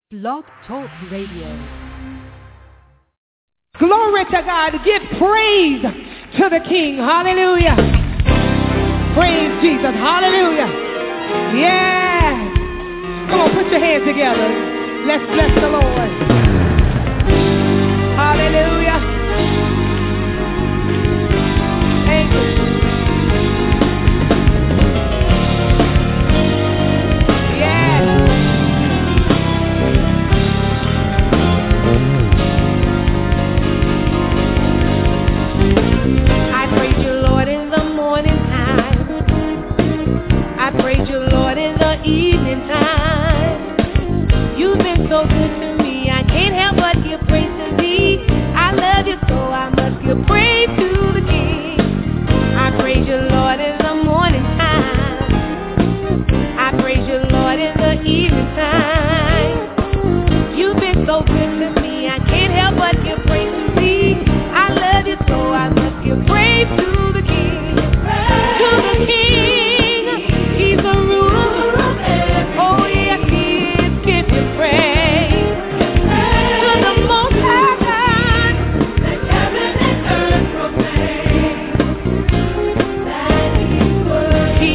Blog Talk Radio. Glory to God. Give praise to the King. Hallelujah. Praise Jesus. Hallelujah. Yes. Come on, put your hands together. Let's bless the Lord. Hallelujah. Thank you. Evening time, you've been so good to me. I can't help but give praise to thee. I love you so I must give praise to the King. I praise you, Lord, in the morning time. I praise you, Lord, in the evening time. You've been so good to me. I can't help but give praise to thee. I love you so I must give praise to the King. To the King, he's the ruler. Oh, yes, he is. Give him praise. To the Most High God, let heaven and earth proclaim that he's worthy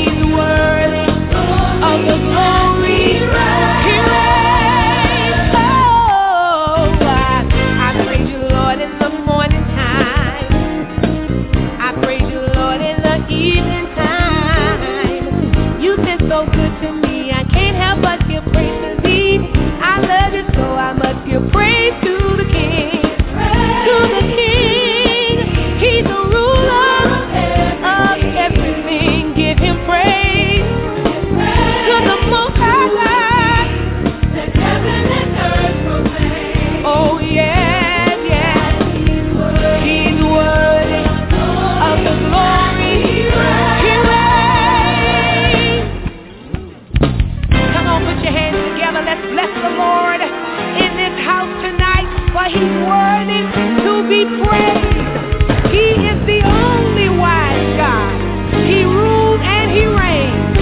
of the glory. He reigns. Oh, I praise you, Lord, in the morning time. I praise you, Lord, in the evening time. You've been so good to me. But give praise to thee. I love you so I must give praise to the King. To the King, he's the ruler of everything. Give him praise. To the Most High God, let heaven and earth proclaim. Oh yes, yes, he's worthy of the glory. Put your hands together. Let's bless the Lord in this house tonight, for he's worthy to be praised. He is the only wise God. He rules and he reigns.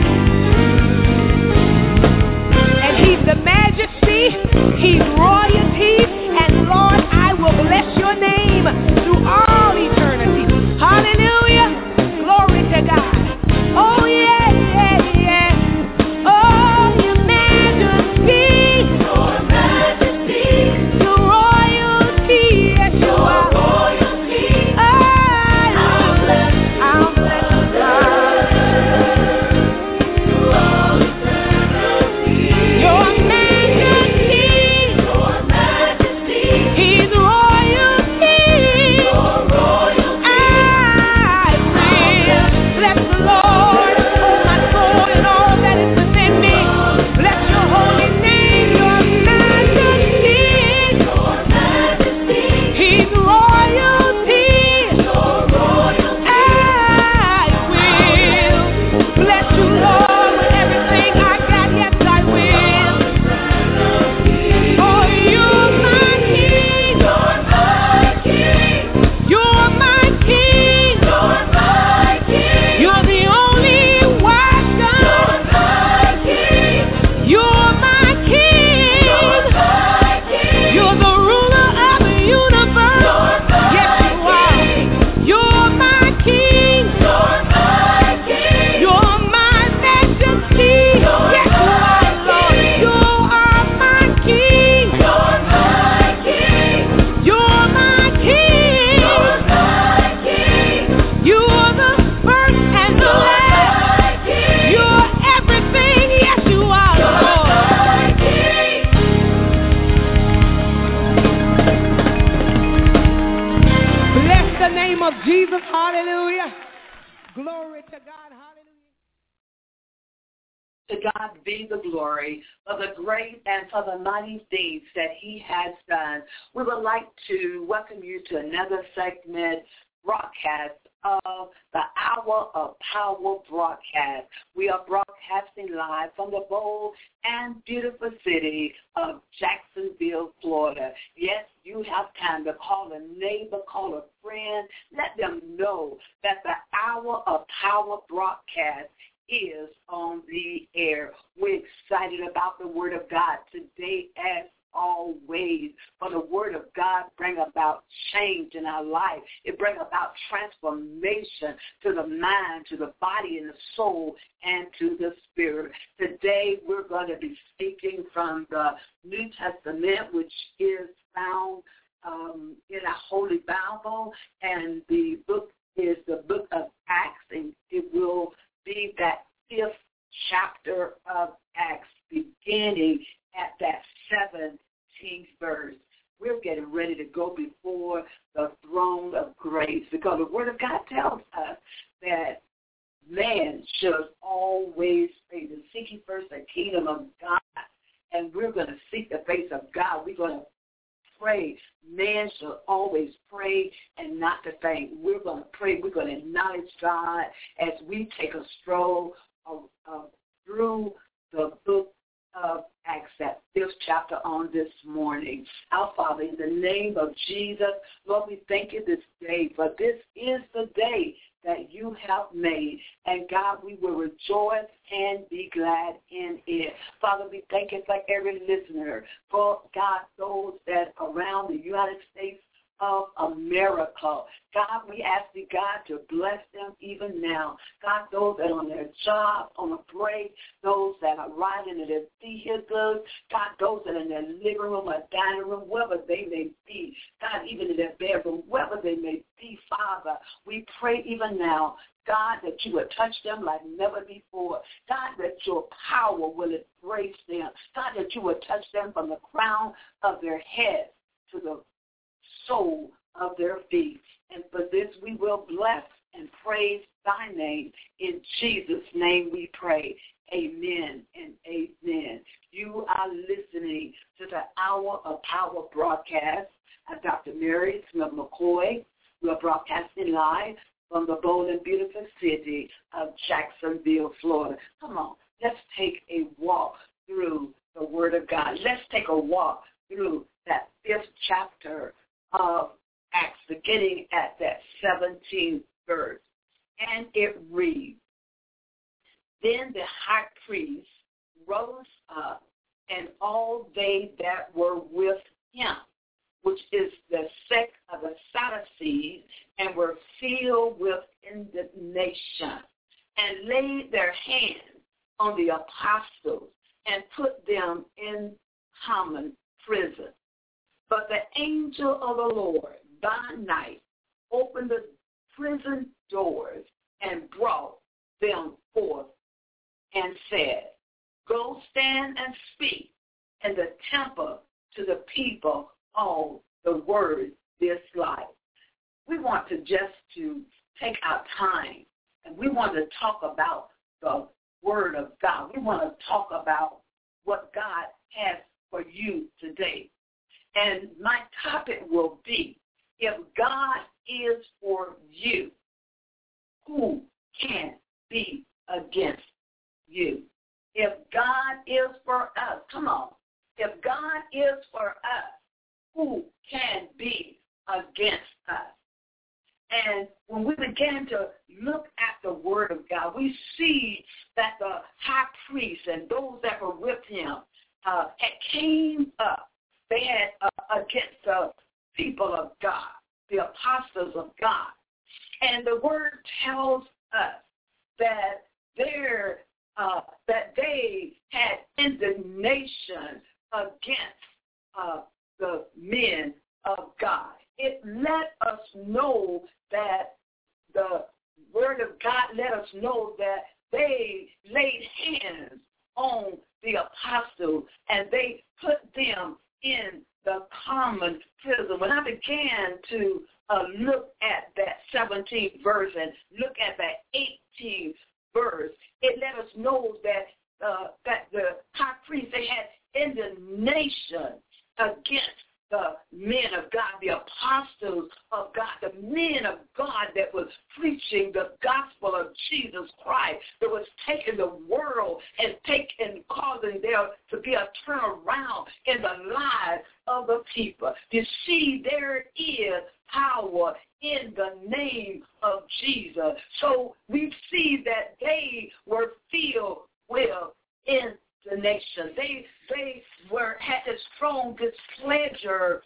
And he's the majesty, he's royalty, and Lord, I will bless your name through all eternity. Hallelujah. Glory to God. Oh, yeah, yeah, yeah. Oh, your majesty, your royalty, yes, you are. I'll bless God. Your majesty, he's royalty. I will bless the Lord, oh my soul, and all that is within me. Bless your holy name, your majesty. He's royalty. I will bless you, Lord, with everything I got. Yes, I will. Oh, you're my King. You're my King. You're the only wise God. You're my King. You're the ruler of the universe. Yes, you are. You're my King. You're my majesty. Yes, you are, Lord. You are my King. You're my King. You are the first and the last. You're everything. Yes, you are, Lord. Bless the name of Jesus. Hallelujah. Glory to God. Hallelujah. To God be the glory for the great and for the mighty things that he has done. We would like to welcome you to another segment broadcast of the Hour of Power broadcast. We are broadcasting live from the bold and beautiful city of Jacksonville, Florida. Yes, you have time to call a neighbor, call a friend. Let them know that the Hour of Power broadcast is on the air. We're excited about the Word of God today as always. For the word of God bring about change in our life. It bring about transformation to the mind, to the body and the soul, and to the spirit. Today we're going to be speaking from the New Testament, which is found in our Holy Bible, and the book is the book of Acts, and it will be that 5th chapter of Acts, beginning at that 17th verse. We're getting ready to go before the throne of grace, because the Word of God tells us that man should always pray to seek ye first the kingdom of God, and we're going to seek the face of God. We're going to pray. Man should always pray and not to faint. We're going to pray. We're going to acknowledge God as we take a stroll through the book of Acts, that 5th chapter on this morning. Our Father, in the name of Jesus, Lord, we thank you this day, for this is the day that you have made. And God, we will rejoice and be glad in it. Father, we thank you for every listener, for God, those that are around the United States of America. God, we ask you, God, to bless them even now. God, those that are on their job, on a break, those that are riding in their vehicles, God, those that are in their living room or dining room, wherever they may be, God, even in their bedroom, wherever they may be, Father, we pray even now, God, that you would touch them like never before. God, that your power will embrace them. God, that you would touch them from the crown of their head to the sole of their feet. And for this we will bless and praise thy name. In Jesus' name we pray. Amen and amen. You are listening to the Hour of Power broadcast. I'm Dr. Mary Smith McCoy. We are broadcasting live from the bold and beautiful city of Jacksonville, Florida. Come on, let's take a walk through the Word of God. Let's take a walk through that 5th chapter of Acts, beginning at that 17th verse. And it reads, Then the high priest rose up, and all they that were with him, which is the sect of the Sadducees, and were filled with indignation, and laid their hands on the apostles, and put them in common prison. But the angel of the Lord by night opened the prison doors and brought them forth and said, Go stand and speak in the temple to the people all the word this life. We want to take our time, and we want to talk about the Word of God. We want to talk about what God has for you today. And my topic will be, if God is for you, who can be against you? If God is for us, come on. If God is for us, who can be against us? And when we begin to look at the Word of God, we see that the high priest and those that were with him had came up. They had against the people of God, the apostles of God. And the Word tells us that they had indignation against the men of God. It let us know that the Word of God let us know that they laid hands on the apostles and they put them in the common prison. When I began to look at that 17th verse and look at that 18th verse, it let us know that the high priest, they had indignation against the men of God, the apostles of God, the men of God that was preaching the gospel of Jesus Christ, that was taking the world and causing there to be a turnaround in the lives of the people. You see, there is power in the name of Jesus. So we see that they were filled with indignation. They had this strong displeasure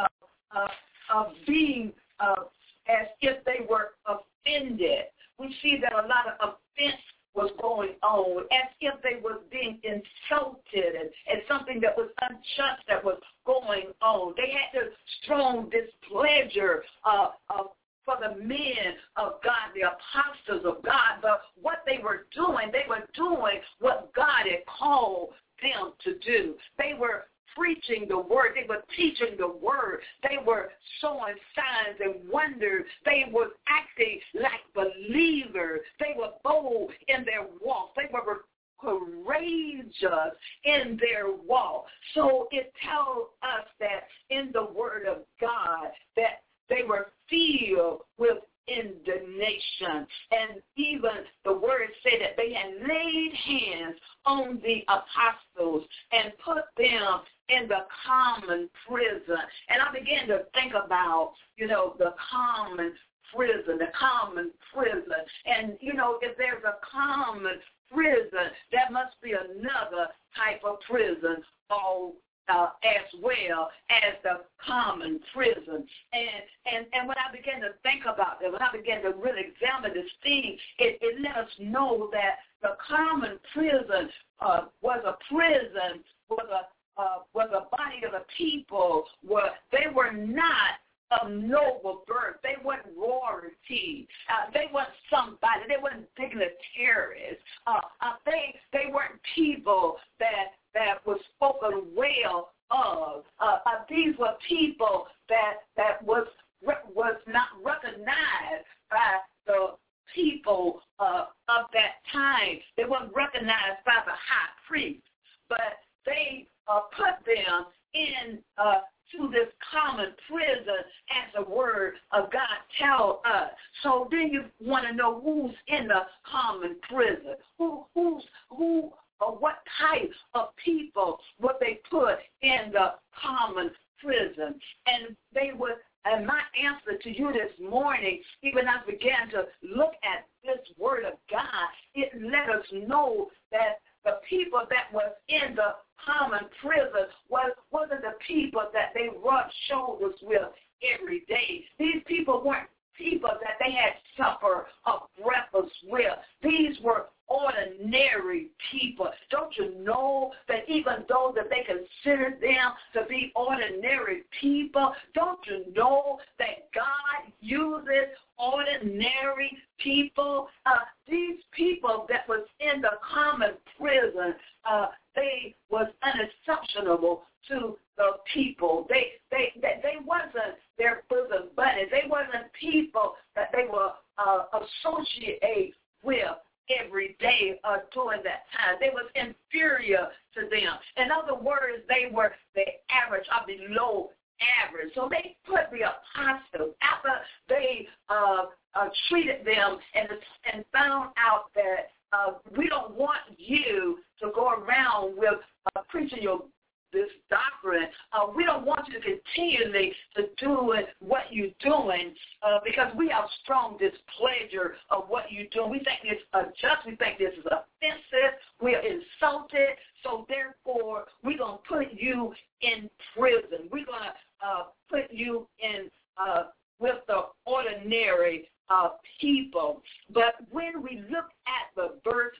of being as if they were offended. We see that a lot of offense was going on, as if they were being insulted and something that was unjust that was going on. They had this strong displeasure for the men of God, the apostles of God. But what they were doing what God had called them to do. They were preaching the word. They were teaching the word. They were showing signs and wonders. They were acting like believers. They were bold in their walk. They were courageous in their walk. So it tells us that in the word of God that they were filled with indignation. And even the word said that they had laid hands on the apostles and put them in the common prison. And I began to think about, the common prison. And, if there's a common prison, there must be another type of prison as well as the common prison. And when I began to think about that, when I began to really examine this thing, it let us know that the common prison was a prison, was a body of a people where they were not of noble birth. They weren't royalty. They weren't somebody. They weren't dignitaries. They weren't people that was spoken well of. These were people that was not recognized by the people of that time. They weren't recognized by the high priest, but they put them in to this common prison, as the word of God tells us. So then you want to know who's in the common prison. What type of people would they put in the common prison? And and my answer to you this morning, even as I began to look at this word of God, it let us know that the people that was in the common prison wasn't the people that they rubbed shoulders with every day. These people weren't people that they had supper of breakfast with. These were ordinary people. Don't you know that even though that they consider them to be ordinary people, don't you know that God uses ordinary people? These people that was in the common prison, they was unexceptionable to the people. They wasn't their bosom buddies. They wasn't people that they were associated with every day during that time. They was inferior to them. In other words, they were the average or below average. So they put the apostles, after they treated them and found out that we don't want you to go around with preaching this doctrine. We don't want you to continually to do what you're doing because we have strong displeasure of what you're doing. We think it's unjust. We think this is offensive. We are insulted. So therefore, we're going to put you in prison. We're going to put you in with the ordinary people. But when we look at the verse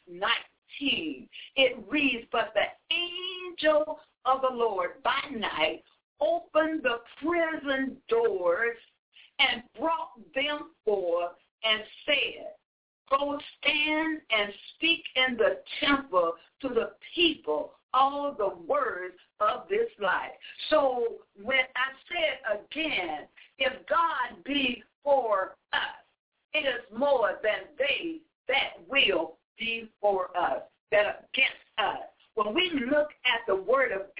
19, it reads, "But the angel of the Lord by night opened the prison doors and brought them forth and said, go stand and speak in the temple to the people all the words of this life." So when I said again, if God be for us, it is more than they that will be for us, that are against us. When we look at the word of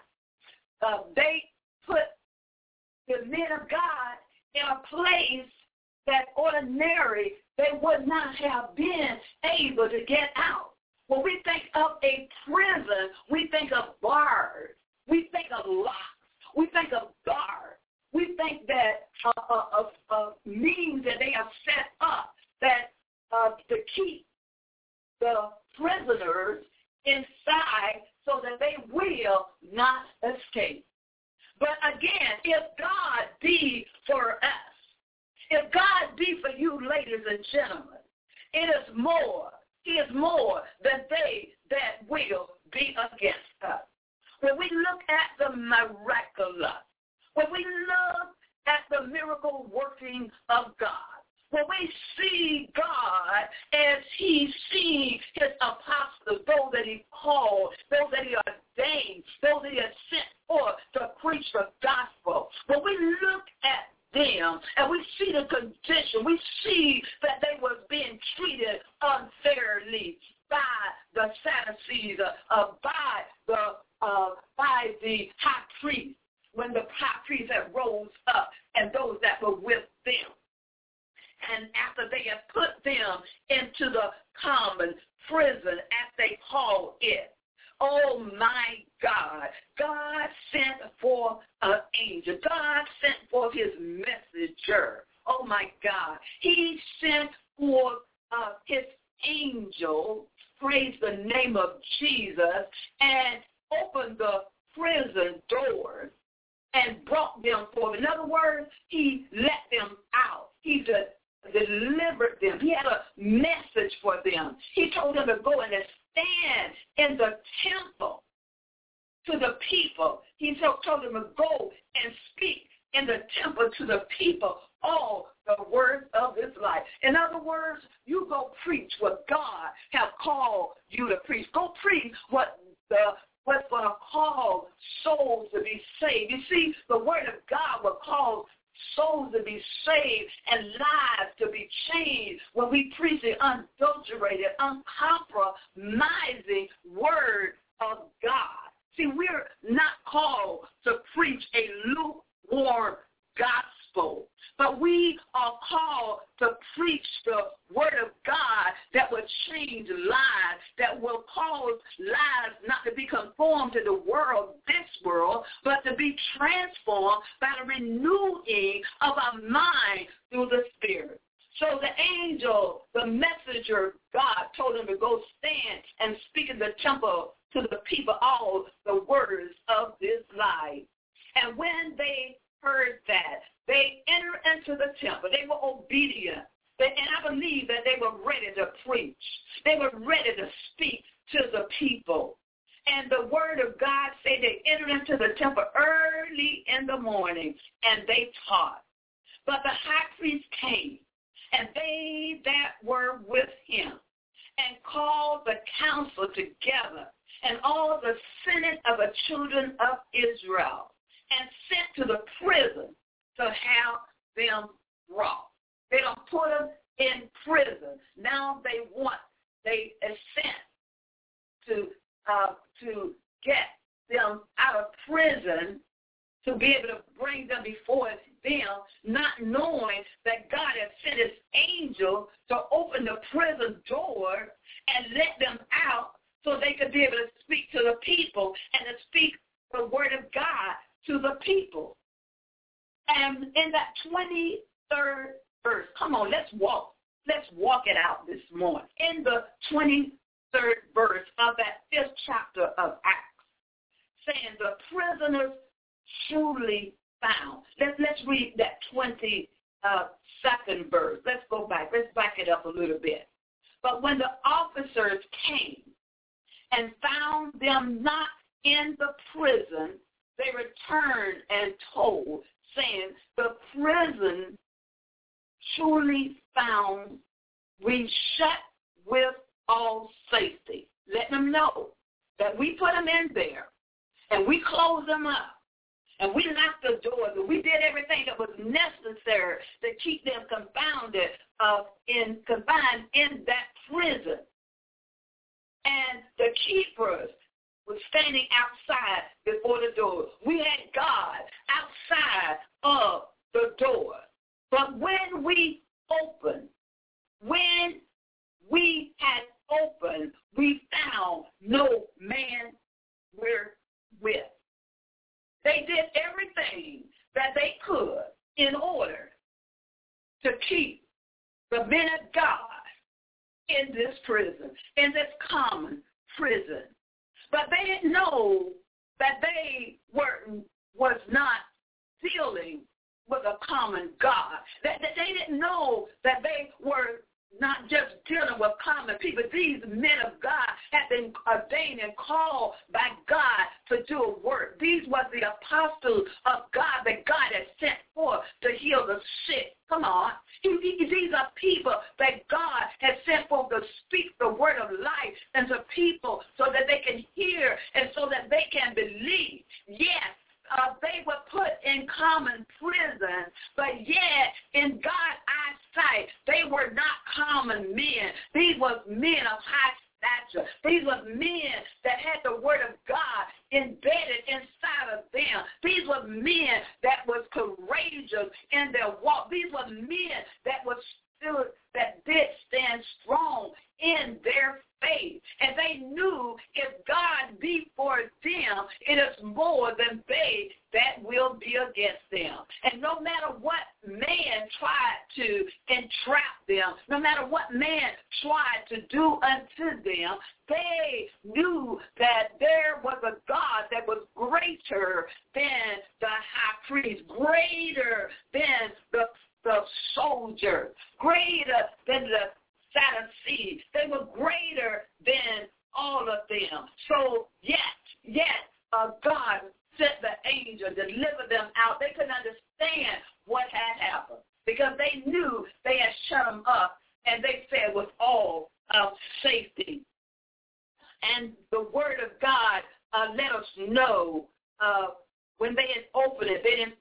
God, they put the men of God in a place that ordinary they would not have been able to get out. When we think of a prison, we think of bars. We think of locks. We think of guards. We think that of means that they have set up that to keep the prisoners inside again, if God be for us, if God be for you, ladies and gentlemen, it is more. He is more than they that will be against us. When we look at the miraculous, when we look at the miracle working of God, when we see God as he sees his apostles, those that he called, those that he ordained, those that he has sent forth to preach the gospel, when we look at them and we see the condition, we see that they was being treated unfairly by the Sadducees, by the high priest, when the high priest had rose up and those that were with them. And after they had put them into the common prison, as they call it, oh my God, God sent forth an angel. God sent forth his messenger. Oh my God. He sent forth his angel, praise the name of Jesus, and opened the prison doors and brought them forth. In other words, he let them out. He delivered them. He had a message for them. He told them to go and stand in the temple to the people. He told them to go and speak in the temple to the people all the words of his life. In other words, you go preach what God have called you to preach. Go preach what's going to cause souls to be saved. You see, the word of God will cause souls to be saved and lives to be changed when we preach the unadulterated, uncompromising word of God. See, we're not called to preach a lukewarm gospel, but we are called to preach the word of God that will change lives, that will cause lives not to be conformed to the world, this world, but to be transformed by the renewing of our mind through the Spirit. So the angel, the messenger, God told him to go stand and speak in the temple to the people all the words of this life. And when they heard that, they entered into the temple. They were obedient. And I believe that they were ready to preach. They were ready to speak to the people. And the word of God said they entered into the temple early in the morning, and they taught. But the high priest came, and they that were with him, and called the council together, and all the senate of the children of Israel, and sent to the prison to have them brought. They don't put them in prison. Now they sent to get them out of prison, to be able to bring them before them, not knowing that God had sent his angel to open the prison door and let them out so they could be able to speak to the people and to speak the word of God to the people. And in that 23rd verse, come on, let's walk it out this morning. In the 23rd verse of that 5th chapter of Acts, saying the prisoners truly found. Let's read that 22nd verse. Let's go back. Let's back it up a little bit. But when the officers came and found them not in the prison, they returned and told, saying, the prison truly found we shut with all safety. Let them know that we put them in there, and we closed them up, and we locked the doors, and we did everything that was necessary to keep them confined in that prison. And the keepers was standing outside before the door. We had God outside of the door. But when we had opened, we found no man wherewith. They did everything that they could in order to keep the men of God in this prison, in this common prison. But they didn't know that they was not dealing with a common God. That they didn't know that they were not just dealing with common people. These men of God had been ordained and called by God to do a work. These were the apostles of God that God had sent forth to heal the sick. Come on. These are people that God has sent forth to speak the word of life into people so that they can hear and so that they can believe. Yes. They were put in common prison, but yet in God's eyesight, they were not common men. These were men of high stature. These were men that had the word of God embedded inside of them. These were men that was courageous in their walk. These were men that did stand strong in their faith. And they knew if God be for them, it is more than they that will be against them. And no matter what man tried to entrap them, no matter what man tried to do unto them, they knew that there was a God that was greater than the high priest, greater than the soldier, greater than the Sadducees. They were greater than all of them. So yet, God sent the angel, delivered them out. They couldn't understand what had happened because they knew they had shut them up, and they said with all of safety. And the word of God let us know when they had opened it, they didn't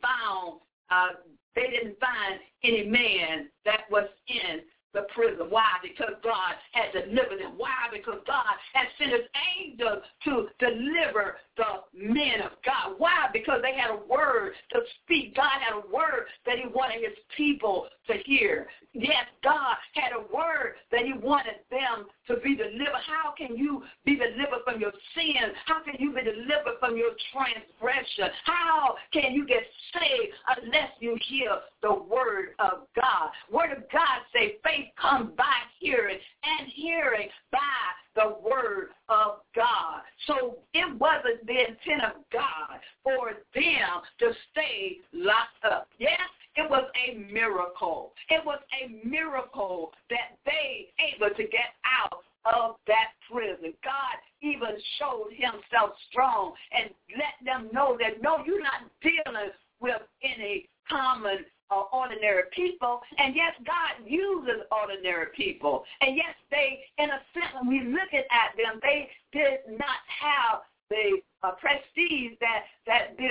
find any man that was in the prison. Why? Because God had delivered them. Why? Because God had sent his angels to deliver the men of God. Why? Because they had a word to speak. God had a word that he wanted his people to hear. Yes, God had a word that he wanted them to be delivered. How can you be delivered from your sin? How can you be delivered from your transgression? How can you get saved unless you hear the word of God? Word of God say faith comes by hearing, and hearing by the word of God. So it wasn't the intent of God for them to stay locked up. Yes, it was a miracle. It was a miracle that they able to get out of that prison. God even showed himself strong and let them know that, no, you're not dealing with any common ordinary people. And yes, God uses ordinary people. And yes, they, in a sense, when we look at them, they did not have the prestige that the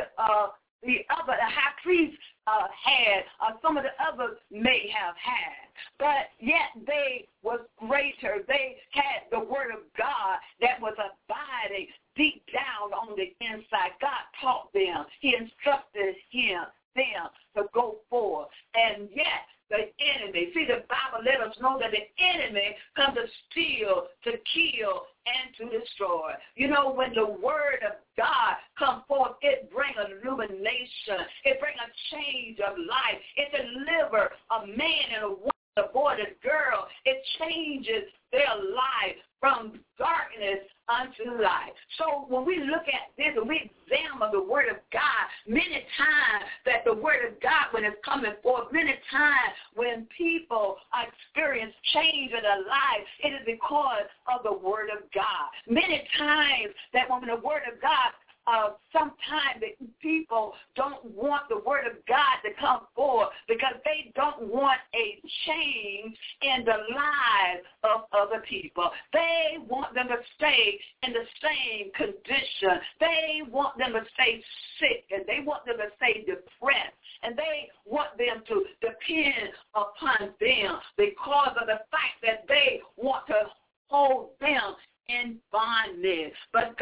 high priest had, or some of the others may have had. But yet they was greater. They had the word of God that was abiding deep down on the inside. God taught them. He instructed them to go forth. And yet the enemy, see, the Bible let us know that the enemy comes to steal, to kill, and to destroy. You know, when the word of God comes forth, it brings illumination. It brings a change of life. It delivers a man and a woman, a boy and a girl. It changes their life from darkness unto light. So when we look at this and we examine the word of God, many times that the word of God, when it's coming forth, many times when people experience change in their life, it is because of the word of God. Many times that when the word of God, sometimes people don't want the word of God to come forth because they don't want a change in the lives of other people. They want them to stay in the same condition. They want them to stay sick, and they want them to stay depressed, and they want them to depend upon them because of the fact that they want to hold them in bondage. But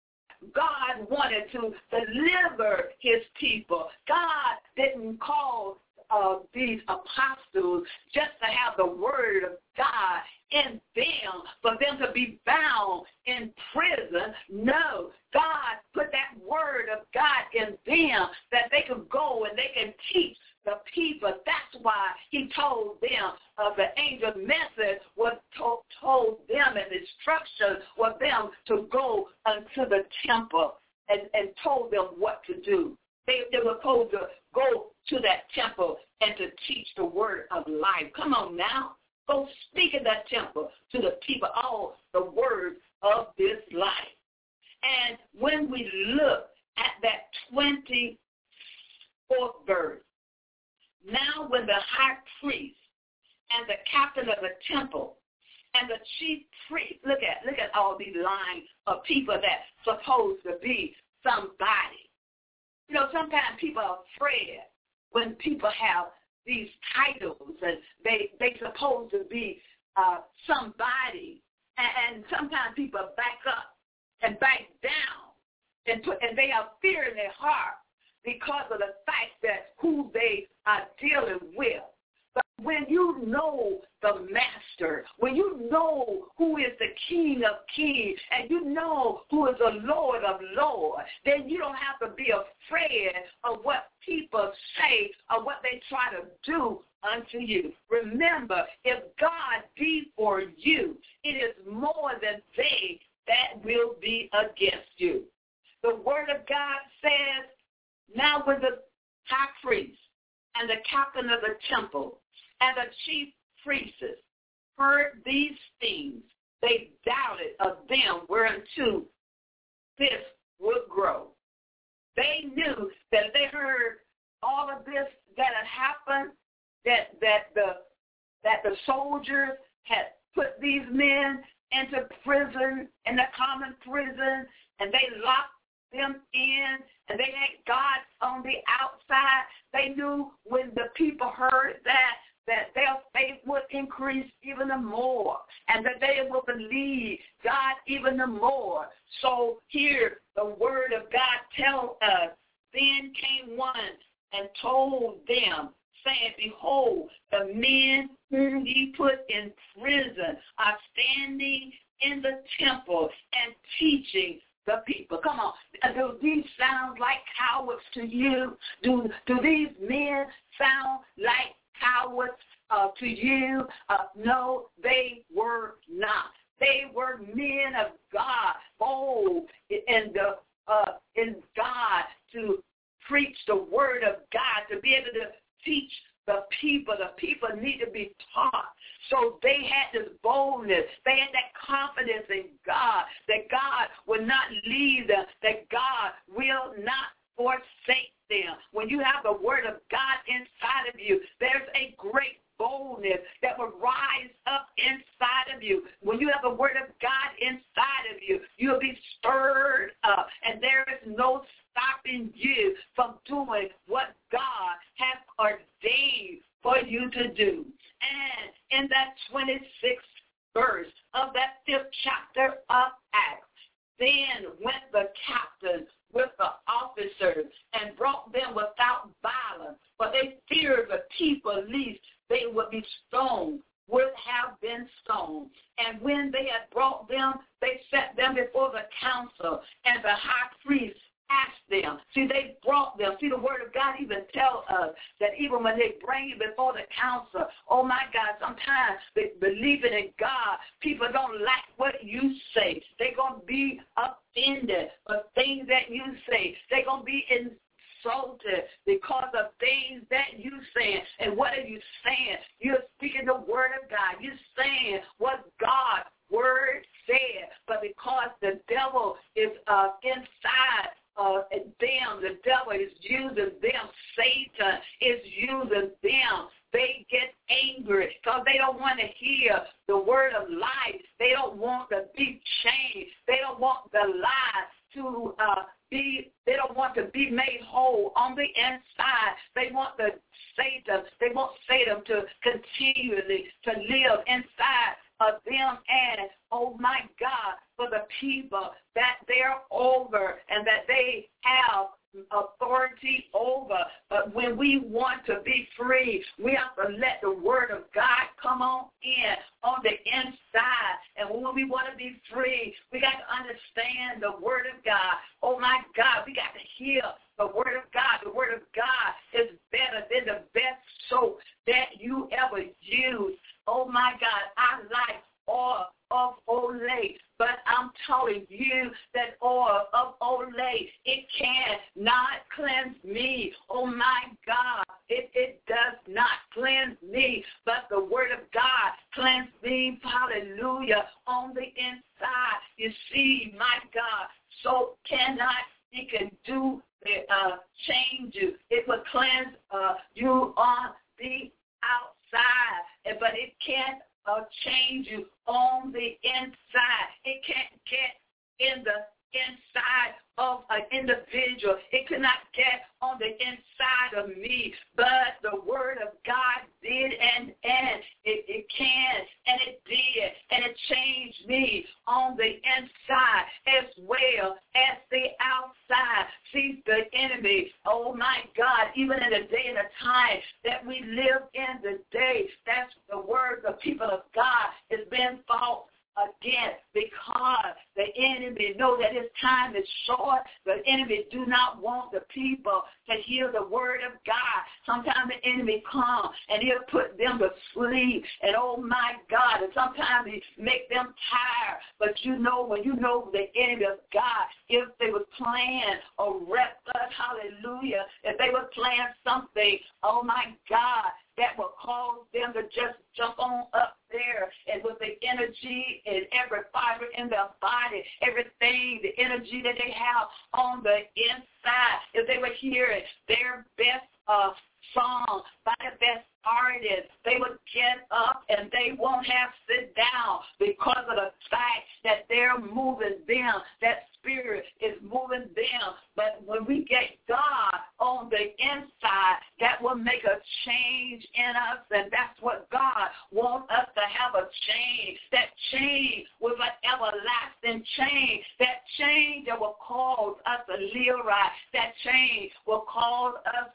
God wanted to deliver his people. God didn't call these apostles just to have the word of God in them, for them to be bound in prison. No, God put that word of God in them that they could go and they can teach the people. That's why he told them the angel message was told them, and instructions was them to go unto the temple and told them what to do. They were supposed to go to that temple and to teach the word of life. Come on now. Go speak in that temple to the people, all the words of this life. And when we look at that 24th verse, now when the high priest and the captain of the temple and the chief priest, look at all these lines of people that's supposed to be somebody. You know, sometimes people are afraid when people have these titles and they supposed to be somebody, and sometimes people back up and back down and they have fear in their heart because of the fact that who they are dealing with. But when you know the master, when you know who is the King of Kings, and you know who is the Lord of Lords, then you don't have to be afraid of what people say or what they try to do unto you. Remember, if God be for you, it is more than they that will be against you. The word of God says, now when the high priest and the captain of the temple and the chief priests heard these things, they doubted of them whereunto this would grow. They knew that if they heard all of this that had happened, that the soldiers had put these men into prison, in the common prison, and they locked them in, and they had God on the outside. They knew when the people heard that their faith would increase even the more, and that they would believe God even the more. So here the word of God tells us, then came one and told them, saying, behold, the men whom ye put in prison are standing in the temple and teaching the people. Come on. Do these sound like cowards to you? Do these men sound like cowards to you? No, they were not. They were men of God, bold in God, to preach the word of God, to be able to teach the people. The people need to be taught. So they had this boldness. They had that confidence in God, that God will not leave them, that God will not forsake them. When you have the word of God inside of you, there's a great boldness that will rise up inside of you. When you have the word of God inside of you, you'll be stirred up, and there is no stopping you from doing what God has ordained for you to do. And in that 26th verse of that 5th chapter of Acts, then went the captain with the officers and brought them without violence, for they feared the people lest they would be stoned, would have been stoned. And when they had brought them, they set them before the council, and the high priest asked them. See, they brought them. See, the word of God even tells us that even when they bring you before the council, oh my God, sometimes they believing in God, people don't like what you say. They're going to be offended for things that you say. They're going to be insulted because of things that you saying. And what are you saying? You're speaking the word of God. You're saying what God's word said. But because the devil is inside them, the devil is using them, Satan is using them, they get angry because they don't want to hear the word of life. They don't want to be changed. They don't want the lie to they don't want to be made whole on the inside. They want Satan to continually to live inside of them. And oh my God, for the people that they're over and that they have authority over. But when we want to be free, we have to let the word of God come on in on the inside. And when we want to be free, we got to understand the word of God. Oh my God, we got to hear the word of God. The word of God is better than the best soap that you ever use. Oh my God, I like oil of Olay, but I'm telling you that oil of Olay, it cannot cleanse me. me. Oh, my God, it does not cleanse me, but the word of God cleanse me, hallelujah, on the inside. You see, my God, so it can do change you. It will cleanse you on the outside, but it can't change you on the inside. It can't get in the inside of an individual. It cannot get on the inside of me, but the word of God did, and it can, and it did, and it changed me on the inside as well as the outside. See, the enemy, oh my God, even in the day and the time that we live in the day, that's the word the people of God is being fought again, because the enemy know that his time is short. The enemy do not want the people to hear the word of God. Sometimes the enemy come and he'll put them to sleep, and oh my God, and sometimes he make them tired. But you know, when you know the enemy of God, if they were playing a reckless, hallelujah, if they were playing something, oh my God, that will cause them to just jump on up there, and with the energy and every fiber in their body, everything, the energy that they have on the inside, if they were hearing their best song by the best artist, they would get up and they won't have to sit down because of the fact that they're moving them, that spirit is moving them. But when we get God on the inside, that will make a change in us, and that's what God wants us to have, a change. That change with an everlasting change, that change that will cause us to live right, that change will cause us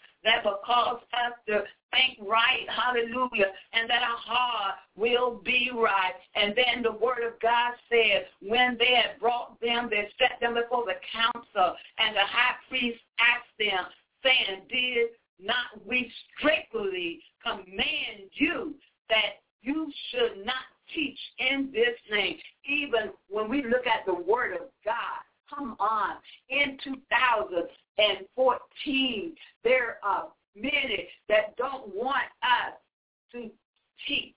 to think right, hallelujah, and that our heart will be right. And then the word of God says, when they had brought them, they set them before the council, and the high priest asked them, saying, did not we strictly command you that you should not teach in this name? Even when we look at the word of God, come on, in 2014, there are many that don't want us to teach,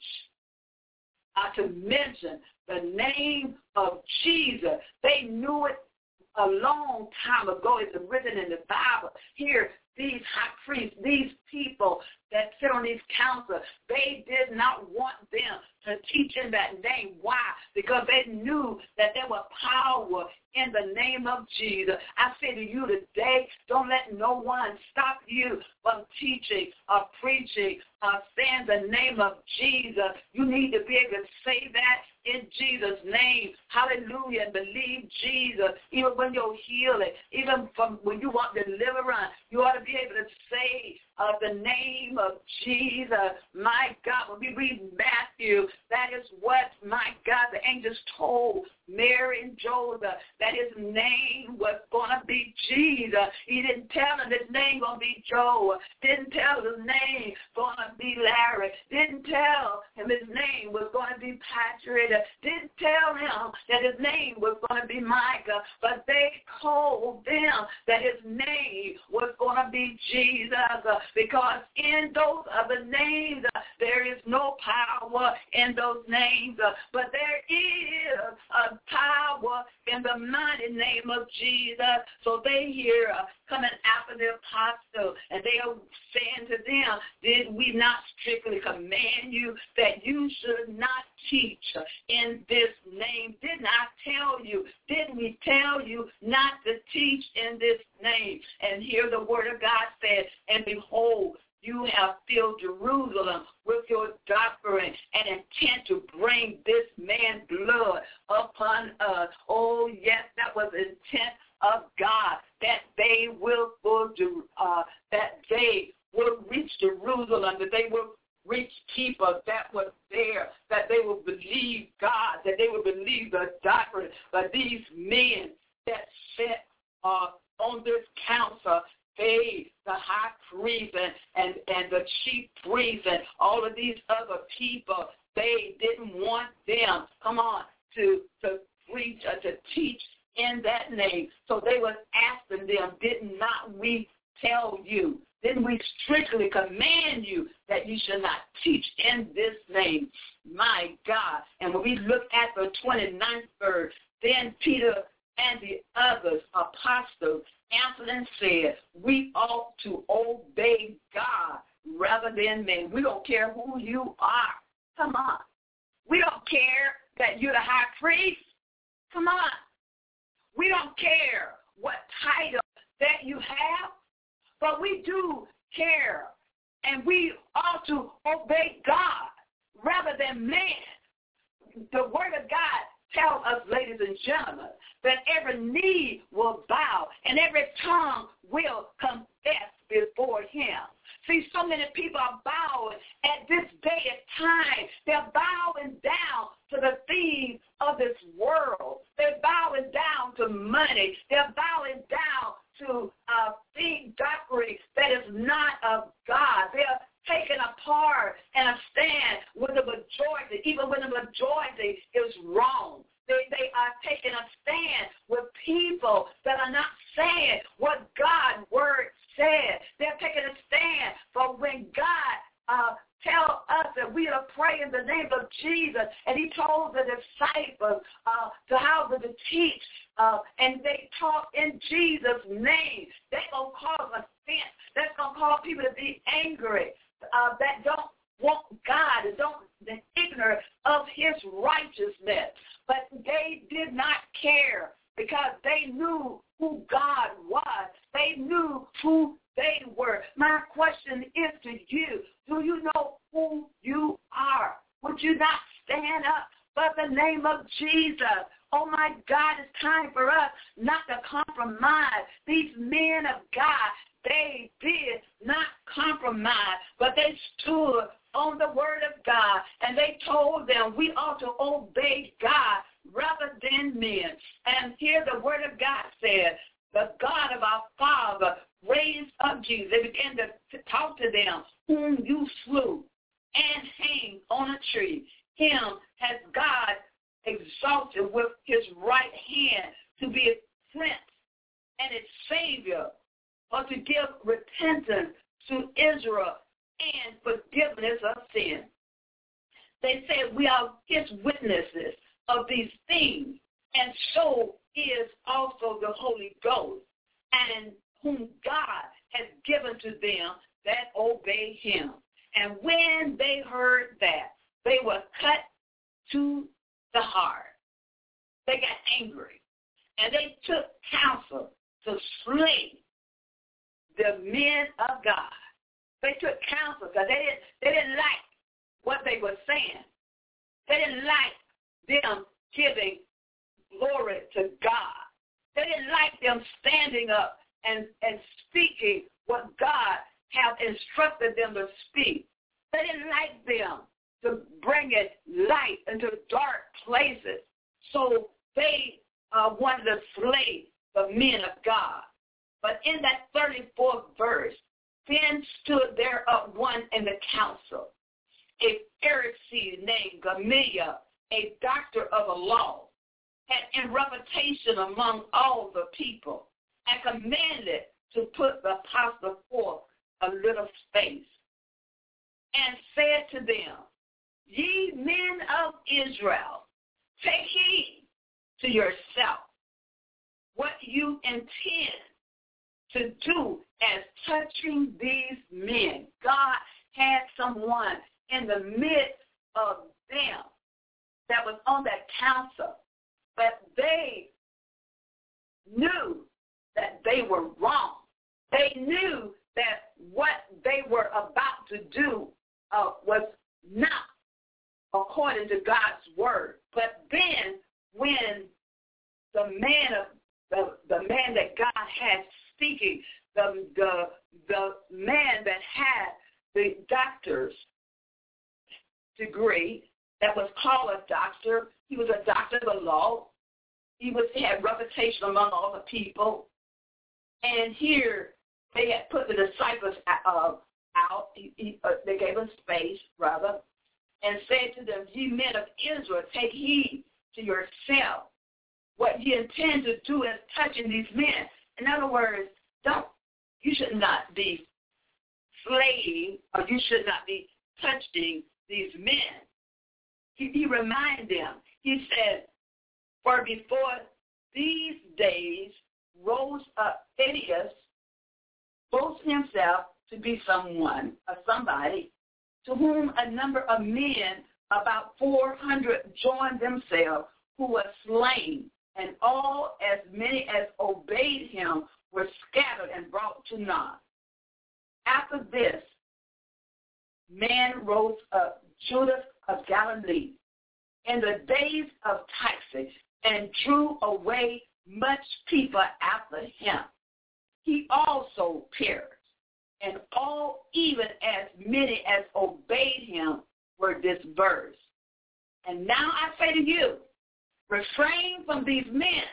to mention the name of Jesus. They knew it a long time ago. It's written in the Bible. Here, these high priests, these people that sit on these councils, they did not want them to teach in that name. Why? Because they knew that there was power in the name of Jesus. I say to you today, don't let no one stop you from teaching or preaching or saying the name of Jesus. You need to be able to say that in Jesus' name. Hallelujah. And believe Jesus. Even when you're healing, even from when you want deliverance, you ought to be able to say the name of Jesus. My God, when we read Matthew, that is what, my God, the angels told Mary and Joseph, that his name was going to be Jesus. He didn't tell him his name going to be Joe. Didn't tell his name going to be Larry. Didn't tell him his name was going to be Patrick. Didn't tell him that his name was going to be Micah. But they told them that his name was going to be Jesus, because in those other names, there is no power in those names, but there is a power in the mighty name of Jesus. So they here coming after the apostle, and they are saying to them, did we not strictly command you that you should not teach in this name? Didn't I tell you? Didn't we tell you not to teach in this name? And here the word of God said, and behold, you have filled Jerusalem with your doctrine and intent to bring this man's blood upon us. Oh, yes, that was the intent of God, that they will reach Jerusalem, that they will reach people that were there, that they will believe God, that they will believe the doctrine. But these men that sat on this council, they, the high priest and the chief priest and all of these other people, they didn't want them, to preach or to teach in that name. So they was asking them, did not we tell you, then we strictly command you that you should not teach in this name. My God. And when we look at the 29th verse, then Peter and the others, apostles, answered and said, we ought to obey God rather than men. We don't care who you are. Come on. We don't care that you're the high priest. Come on. We don't care what title that you have, but we do care, and we ought to obey God rather than man. The Word of God tells us, ladies and gentlemen, that every knee will bow and every tongue will confess before him. See, so many people are bowing at this day and time. They're bowing down to the things of this world. They're bowing down to money. They're bowing down to things, doctrine that is not of God. They're taking a part and a stand with the majority, even when the majority is wrong. They are taking a stand with people that are not saying what God's word said. They're taking a stand for when God tell us that we are praying in the name of Jesus, and he told the disciples to how to teach, and they talk in Jesus' name. They're going to cause offense. That's going to cause people to be angry, that don't want God and don't be ignorant of his righteousness. But they did not care because they knew who God was. They knew who they were. My question is to you, do you know who you are? Would you not stand up for the name of Jesus? Oh, my God, it's time for us not to compromise. These men of God, they did not compromise, but they stood on the word of God, and they told them we ought to obey God rather than men. And here the word of God said, the God of our Father raised up Jesus. They began to talk to them, whom you slew and hanged on a tree. Him has God exalted with his right hand to be a prince and its savior, or to give repentance to Israel and forgiveness of sin. They said we are his witnesses of these things, and so is also the Holy Ghost, and whom God has given to them that obey him. And when they heard that, they were cut to the heart. They got angry, and they took counsel to slay the men of God. They took counsel because they didn't like what they were saying. They didn't like them giving glory to God. They didn't like them standing up and speaking what God have instructed them to speak. They didn't like them to bring it light into dark places. So they wanted to slay the men of God. But in that 34th verse, then stood there up one in the council, a Pharisee named Gamaliel, a doctor of the law, had in reputation among all the people, and commanded to put the apostle forth a little space, and said to them, ye men of Israel, take heed to yourself what you intend to do as touching these men. God had someone in the midst of them that was on that council, but they knew that they were wrong. They knew that what they were about to do was not according to God's word. But then when the man that God had speaking, the man that had the doctor's degree, that was called a doctor, he was a doctor of the law. He had reputation among all the people. And here they had put the disciples out. They gave them space, rather, and said to them, ye men of Israel, take heed to yourself what ye intend to do as touching these men. In other words, don't you should not be slaying, or you should not be touching these men. He reminded them. He said, for before these days rose up Phineas, boasting himself to be someone or somebody, to whom a number of men, about 400, joined themselves, who were slain, and all as many as obeyed him were scattered and brought to naught. After this, man rose up, Judas of Galilee, in the days of Titus, and drew away much people after him. He also perished, and all, even as many as obeyed him, were dispersed. And now I say to you, refrain from these men,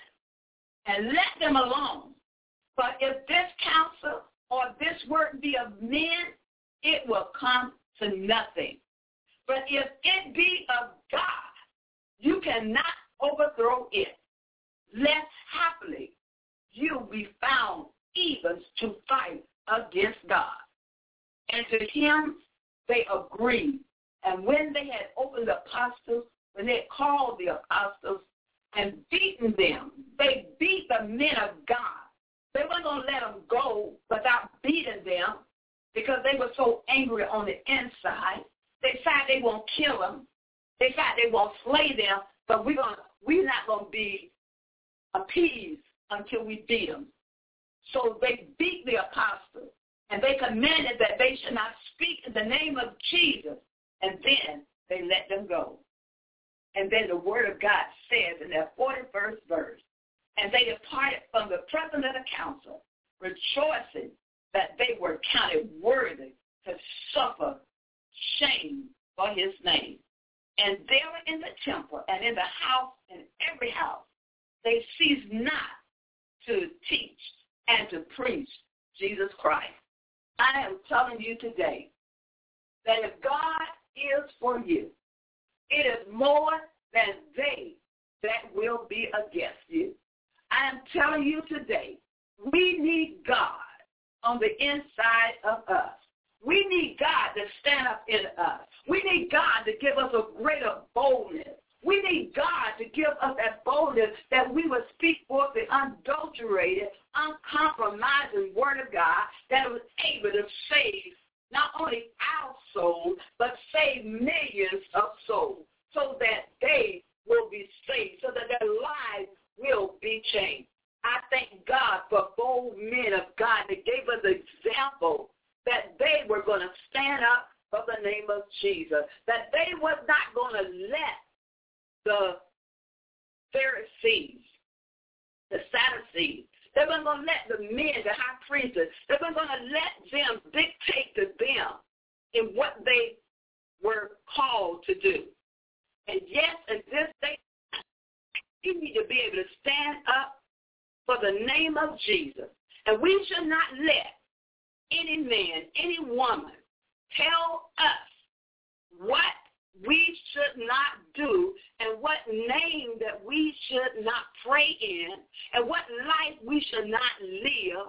and let them alone. For if this counsel or this work be of men, it will come to nothing. But if it be of God, you cannot overthrow it, lest happily you be found even to fight against God. And to him they agreed. And when they had opened the apostles, when they had called the apostles and beaten them, they beat the men of God. They weren't going to let them go without beating them because they were so angry on the inside. They decided they won't kill them. They decided they won't slay them, but we're not going to be appeased until we beat them. So they beat the apostles, and they commanded that they should not speak in the name of Jesus, and then they let them go. And then the word of God says in that 41st verse, and they departed from the presence of the council, rejoicing that they were counted worthy to suffer shame for his name. And there in the temple and in the house, in every house, they ceased not to teach and to preach Jesus Christ. I am telling you today that if God is for you, it is more than they that will be against you. I am telling you today, we need God on the inside of us. We need God to stand up in us. We need God to give us a greater boldness. We need God to give us that boldness that we will speak forth the unadulterated, uncompromising word of God that was able to save not only our soul, but save millions of souls so that they will be saved, so that their lives will be changed. I thank God for bold men of God that gave us an example that they were going to stand up for the name of Jesus, that they was not going to let the Pharisees, the Sadducees, they weren't going to let the men, the high priests, they weren't going to let them dictate to them in what they were called to do. And yes, in this day, you need to be able to stand up for the name of Jesus. And we should not let any man, any woman tell us what we should not do and what name that we should not pray in and what life we should not live,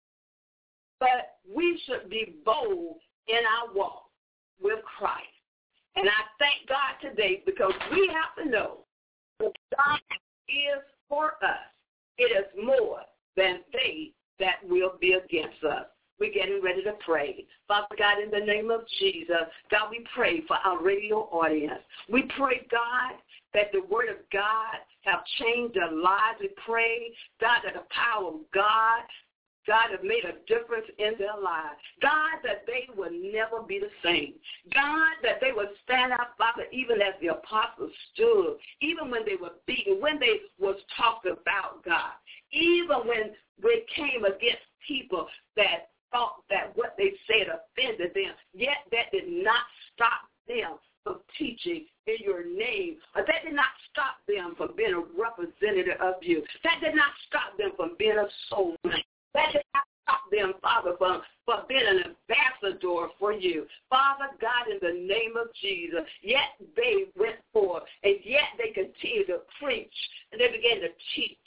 but we should be bold in our walk with Christ. And I thank God today because we have to know that God is for us. It is more than they that will be against us. We're getting ready to pray. Father God, in the name of Jesus, God, we pray for our radio audience. We pray, God, that the word of God have changed their lives. We pray, God, that the power of God have made a difference in their lives. God, that they will never be the same. God, that they will stand up, Father, even as the apostles stood, even when they were beaten, when they was talked about, God, even when we came against people that thought that what they said offended them, yet that did not stop them from teaching in your name. Or that did not stop them from being a representative of you. That did not stop them from being a soul man. That did not stop them, Father, from being an ambassador for you. Father God, in the name of Jesus, yet they went forth, and yet they continued to preach, and they began to teach.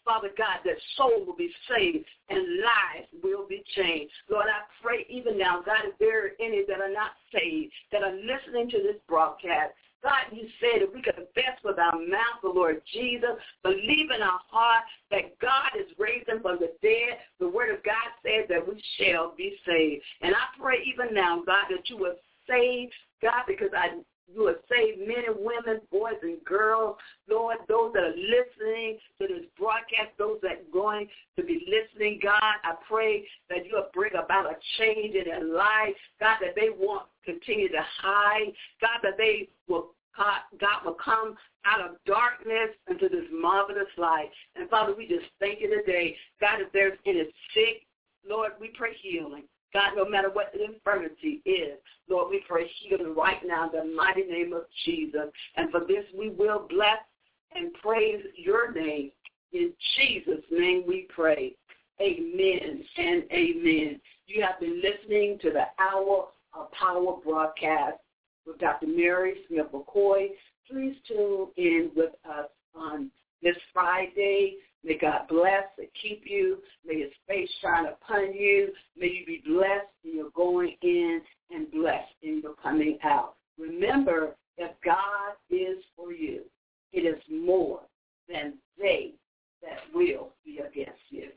Father God, that soul will be saved and lives will be changed. Lord, I pray even now, God, if there are any that are not saved, that are listening to this broadcast, God, you said if we confess with our mouth the Lord Jesus, believe in our heart that God is raising from the dead, the word of God says that we shall be saved. And I pray even now, God, that you will save, God, because you will save men and women, boys and girls, Lord, those that are listening to this broadcast, those that are going to be listening, God, I pray that you will bring about a change in their life, God, that they won't continue to hide, God, that they will, God will come out of darkness into this marvelous light. And Father, we just thank you today. God, if there's any sick, Lord, we pray healing. God, no matter what the infirmity is, Lord, we pray healing right now in the mighty name of Jesus. And for this, we will bless and praise your name. In Jesus' name we pray. Amen and amen. You have been listening to the Hour of Power broadcast with Dr. Mary Smith McCoy. Please tune in with us on this Friday. May God bless and keep you. May his face shine upon you. May you be blessed in your going in and blessed in your coming out. Remember,